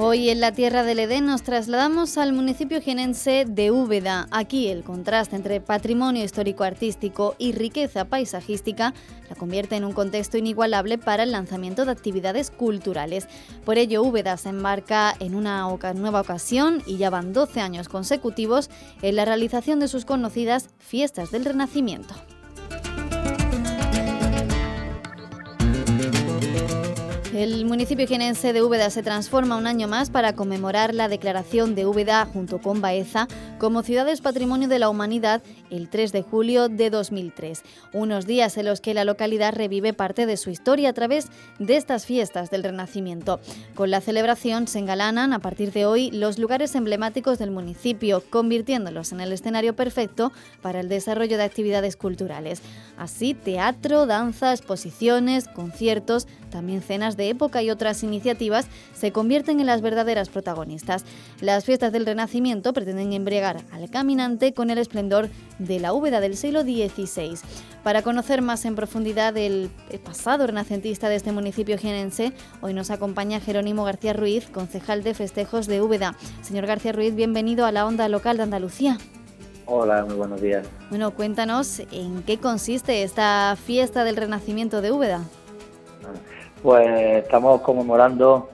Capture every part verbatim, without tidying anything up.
Hoy en la Tierra del Edén nos trasladamos al municipio jienense de Úbeda. Aquí el contraste entre patrimonio histórico-artístico y riqueza paisajística la convierte en un contexto inigualable para el lanzamiento de actividades culturales. Por ello, Úbeda se embarca en una oca- nueva ocasión y ya van doce años consecutivos en la realización de sus conocidas Fiestas del Renacimiento. El municipio jienense de Úbeda se transforma un año más para conmemorar la declaración de Úbeda junto con Baeza como Ciudades Patrimonio de la Humanidad el tres de julio de dos mil tres. Unos días en los que la localidad revive parte de su historia a través de estas fiestas del Renacimiento. Con la celebración se engalanan a partir de hoy los lugares emblemáticos del municipio, convirtiéndolos en el escenario perfecto para el desarrollo de actividades culturales. Así, teatro, danza, exposiciones, conciertos, también cenas de época y otras iniciativas se convierten en las verdaderas protagonistas. Las fiestas del Renacimiento pretenden embriagar al caminante con el esplendor de la Úbeda del siglo dieciséis. Para conocer más en profundidad el pasado renacentista de este municipio jienense, hoy nos acompaña Jerónimo García Ruiz, concejal de festejos de Úbeda. Señor García Ruiz, bienvenido a la Onda Local de Andalucía. Hola, muy buenos días. Bueno, cuéntanos en qué consiste esta fiesta del Renacimiento de Úbeda. Pues estamos conmemorando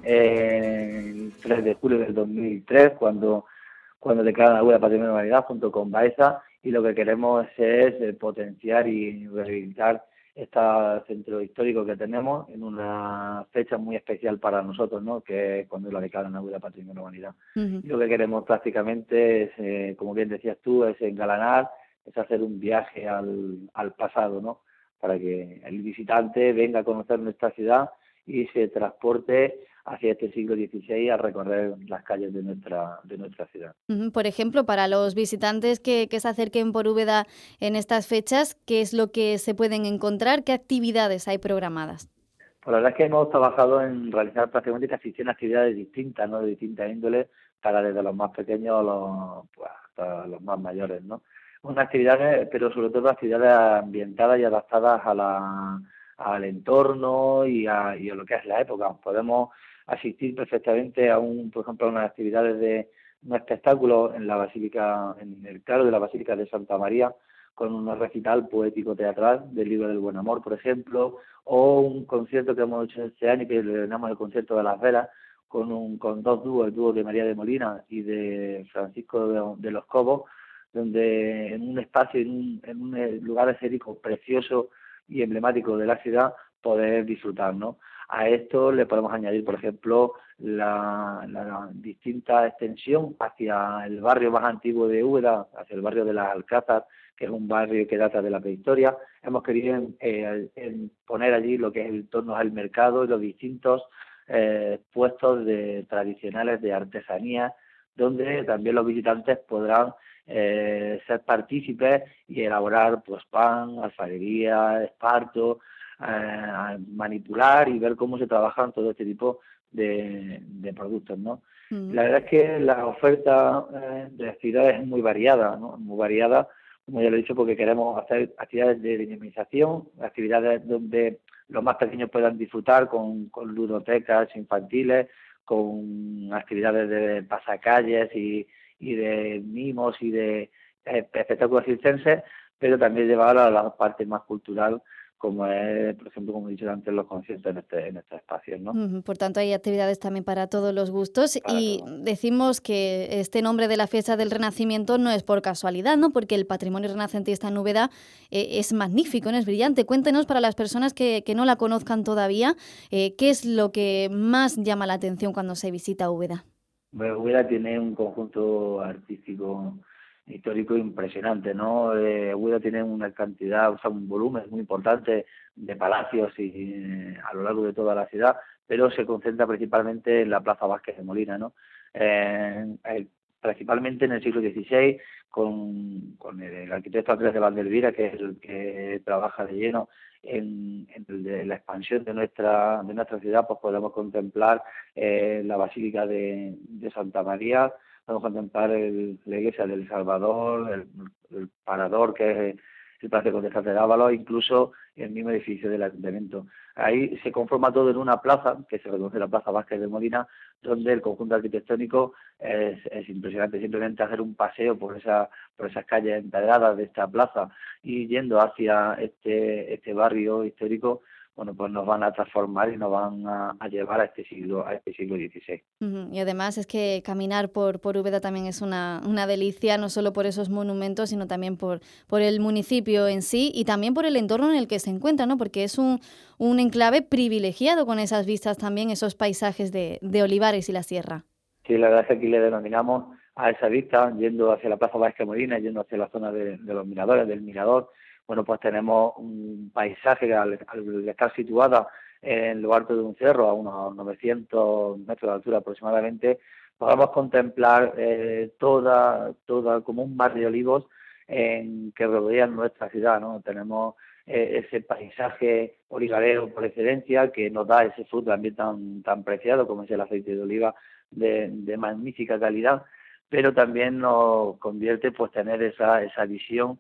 eh, el tres de julio del dos mil tres, cuando, cuando declaran la Úbeda Patrimonio de la Humanidad junto con Baeza, y lo que queremos es eh, potenciar y rehabilitar este centro histórico que tenemos en una fecha muy especial para nosotros, ¿no?, que es cuando la declaran la Úbeda Patrimonio de la Humanidad. Uh-huh. Y lo que queremos prácticamente es, eh, como bien decías tú, es engalanar, es hacer un viaje al, al pasado, ¿no?, para que el visitante venga a conocer nuestra ciudad y se transporte hacia este siglo dieciséis a recorrer las calles de nuestra de nuestra ciudad. Por ejemplo, para los visitantes que, que se acerquen por Úbeda en estas fechas, ¿qué es lo que se pueden encontrar? ¿Qué actividades hay programadas? Pues la verdad es que hemos trabajado en realizar prácticamente casi cien actividades distintas, ¿no?, de distintas índoles, para desde los más pequeños a los, pues, hasta los más mayores, ¿no? Unas actividades, pero sobre todo actividades ambientadas y adaptadas a la, al entorno y a, y a lo que es la época. Podemos asistir perfectamente a un, por ejemplo, a unas actividades de un espectáculo en la Basílica, en el claro de la Basílica de Santa María, con un recital poético teatral del libro del Buen Amor, por ejemplo, o un concierto que hemos hecho este año que le denominamos el concierto de las velas, con un con dos dúos, el dúo de María de Molina y de Francisco de, de los Cobos, donde en un espacio, en un, en un lugar escénico precioso y emblemático de la ciudad, poder disfrutar, ¿no? A esto le podemos añadir, por ejemplo, la, la distinta extensión hacia el barrio más antiguo de Úbeda, hacia el barrio de las Alcázar, que es un barrio que data de la prehistoria. Hemos querido eh, en poner allí lo que es el torno al mercado y los distintos eh, puestos de tradicionales de artesanía, donde también los visitantes podrán eh, ser partícipes y elaborar pues pan, alfarería, esparto, eh, manipular y ver cómo se trabajan todo este tipo de, de productos, ¿no? Mm. La verdad es que la oferta eh, de actividades es muy variada, ¿no? Muy variada, como ya lo he dicho, porque queremos hacer actividades de dinamización, actividades donde los más pequeños puedan disfrutar con, con ludotecas infantiles, con actividades de pasacalles y, y de mimos y de eh, espectáculos circenses, pero también llevar a la parte más cultural, como es, por ejemplo, como he dicho antes, los conciertos en este en estos espacios, ¿no? Uh-huh. Por tanto, hay actividades también para todos los gustos. Para y todo. Decimos que este nombre de la fiesta del Renacimiento no es por casualidad, ¿no? Porque el patrimonio renacentista en Úbeda eh, es magnífico, ¿no? Es brillante. Cuéntenos, para las personas que, que no la conozcan todavía, eh, ¿qué es lo que más llama la atención cuando se visita Úbeda? Bueno, Úbeda tiene un conjunto artístico histórico impresionante, ¿no? Eh, Úbeda tiene una cantidad, o sea, un volumen muy importante de palacios y eh, a lo largo de toda la ciudad, pero se concentra principalmente en la Plaza Vázquez de Molina, ¿no? Eh, eh, principalmente en el siglo dieciséis, con, con el, el arquitecto Andrés de Vandelvira, que es el que trabaja de lleno en, en, el de la expansión de nuestra de nuestra ciudad, pues podemos contemplar eh, la Basílica de, de Santa María, podemos contemplar el, la iglesia del Salvador, el, el Parador, que es el Palacio de Condesa de Dávalos, incluso el mismo edificio del Ayuntamiento. Ahí se conforma todo en una plaza, que se reconoce la Plaza Vázquez de Molina, donde el conjunto arquitectónico es, es impresionante. Simplemente hacer un paseo por esa por esas calles empedradas de esta plaza y yendo hacia este este barrio histórico, bueno, pues nos van a transformar y nos van a, a llevar a este siglo a este siglo dieciséis. Uh-huh. Y además es que caminar por, por Úbeda también es una, una delicia, no solo por esos monumentos, sino también por, por el municipio en sí y también por el entorno en el que se encuentra, ¿no? Porque es un, un enclave privilegiado con esas vistas también, esos paisajes de, de olivares y la sierra. Sí, la verdad es que aquí le denominamos a esa vista, yendo hacia la Plaza Vázquez de Molina, yendo hacia la zona de, de los miradores, del mirador. Bueno, pues tenemos un paisaje que al, al estar situada en lo alto de un cerro, a unos novecientos metros de altura aproximadamente, podemos contemplar eh, toda, toda como un mar de olivos en, que rodean nuestra ciudad, ¿no? Tenemos eh, ese paisaje olivarero por excelencia que nos da ese fruto también tan, tan preciado como es el aceite de oliva de, de magnífica calidad, pero también nos convierte pues tener esa, esa visión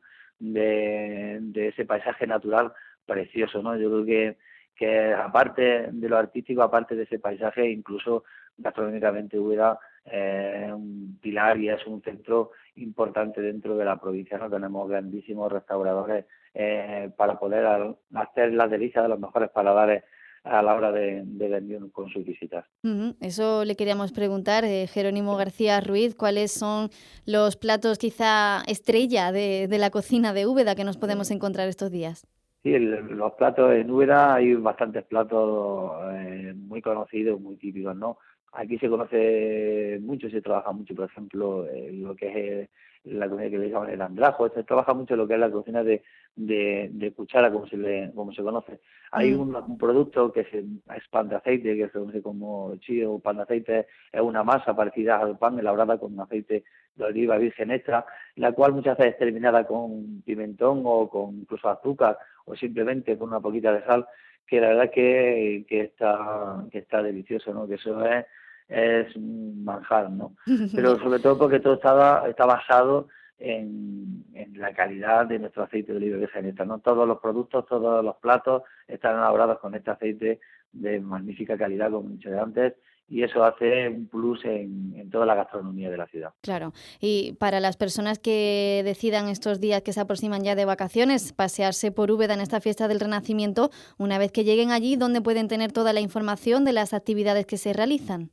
de, de ese paisaje natural precioso, ¿no? Yo creo que, que aparte de lo artístico, aparte de ese paisaje, incluso gastronómicamente Úbeda es eh, un pilar y es un centro importante dentro de la provincia, ¿no? Tenemos grandísimos restauradores eh, para poder al, hacer las delicias de los mejores paladares a la hora de, de venir con sus visitas. Uh-huh. Eso le queríamos preguntar, eh, Jerónimo García Ruiz, ¿cuáles son los platos quizá estrella de, de la cocina de Úbeda que nos podemos encontrar estos días? Sí, el, los platos en Úbeda hay bastantes platos eh, muy conocidos, muy típicos, ¿no? Aquí se conoce mucho, se trabaja mucho, por ejemplo, eh, lo que es eh, la comida que le llaman el andrajo. Se trabaja mucho lo que es la cocina de, de, de cuchara, como se le, como se conoce. Hay mm. un, un producto que es, es pan de aceite, que se conoce como chío, pan de aceite, es una masa parecida al pan, elaborada con aceite de oliva virgen extra, la cual muchas veces es terminada con pimentón o con incluso azúcar o simplemente con una poquita de sal, que la verdad que, que está que está delicioso, ¿no? Que eso es es un manjar, ¿no? Pero sobre todo porque todo está, está basado en, en la calidad de nuestro aceite de oliva virgen extra, ¿no? Todos los productos, todos los platos están elaborados con este aceite de magnífica calidad, como he dicho antes, y eso hace un plus en, en toda la gastronomía de la ciudad. Claro, y para las personas que decidan estos días que se aproximan ya de vacaciones, pasearse por Úbeda en esta fiesta del Renacimiento, una vez que lleguen allí, ¿dónde pueden tener toda la información de las actividades que se realizan?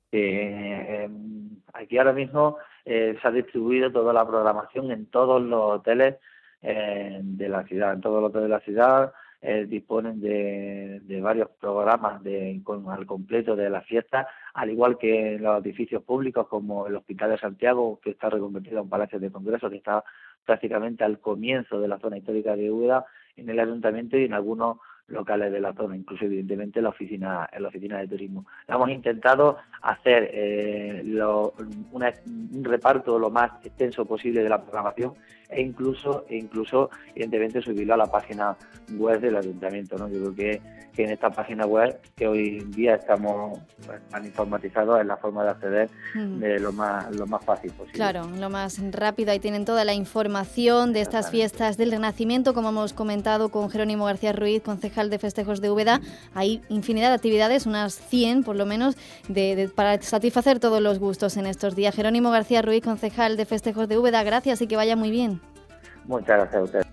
Eh, eh, aquí ahora mismo eh, se ha distribuido toda la programación en todos los hoteles eh, de la ciudad, en todos los hoteles de la ciudad. Eh, disponen de, de varios programas de, con, al completo de la fiesta, al igual que en los edificios públicos como el Hospital de Santiago, que está reconvertido a un palacio de congresos, que está prácticamente al comienzo de la zona histórica de Úbeda, en el ayuntamiento y en algunos locales de la zona, incluso evidentemente en la oficina, en la oficina de turismo. Hemos intentado hacer eh, lo, una, un reparto lo más extenso posible de la programación e incluso, e incluso evidentemente subirlo a la página web del ayuntamiento, ¿no? Yo creo que, que en esta página web, que hoy en día estamos tan informatizados, es la forma de acceder mm. de lo más, lo más fácil posible. Claro, lo más rápido. Ahí tienen toda la información de estas fiestas del Renacimiento, como hemos comentado con Jerónimo García Ruiz, concejal de Festejos de Úbeda. Hay infinidad de actividades, unas cien por lo menos, de, de, para satisfacer todos los gustos en estos días. Jerónimo García Ruiz, concejal de Festejos de Úbeda, gracias y que vaya muy bien. Muchas gracias a usted.